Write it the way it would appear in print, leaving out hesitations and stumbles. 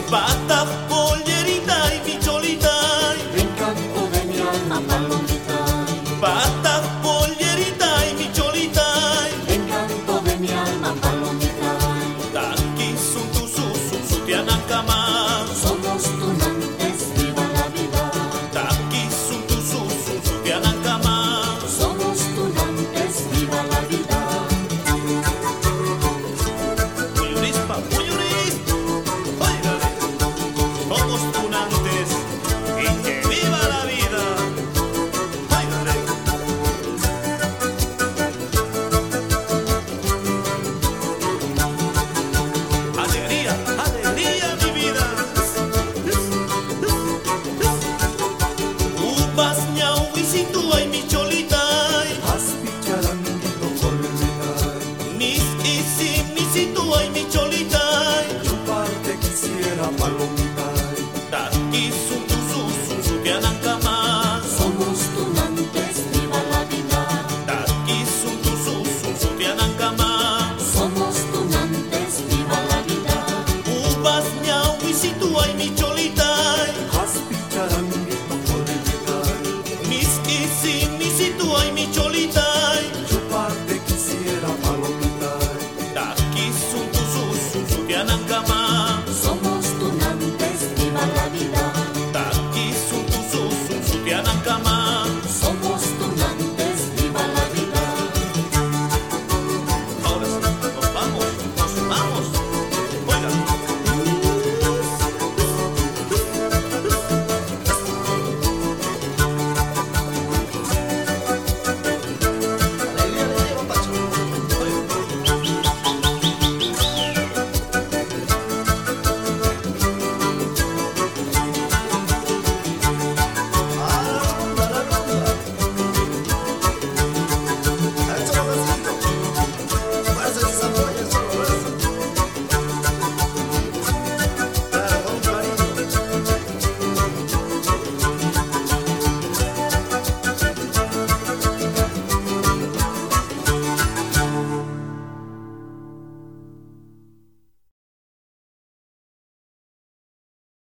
Pata, pollerita y micholita. Encanto de mi alma, palomita. Pata, pollerita y micholita. Encanto de mi alma, palomita. Taki sun tu su tianacama. Somos tunantes, viva la vida. Taki sun tu su tianacama. Somos tunantes, viva la vida. Muyurispa, muyurispa. Óigale, somos tunantes y que viva la vida. Óigale. Alegría, alegría, mi vida. Ubas, ñau, y si tú hay mi cholita. Aspicharanguito colmena. Mi si tú hay mi cholita. Chuparte quisiera, palomita. Taki sun tu su tianacama. Somos tunantes, viva la vida. Taki sun tu su tianacama. Somos tunantes, viva la vida. Ubas, ñau, y si tú hay mi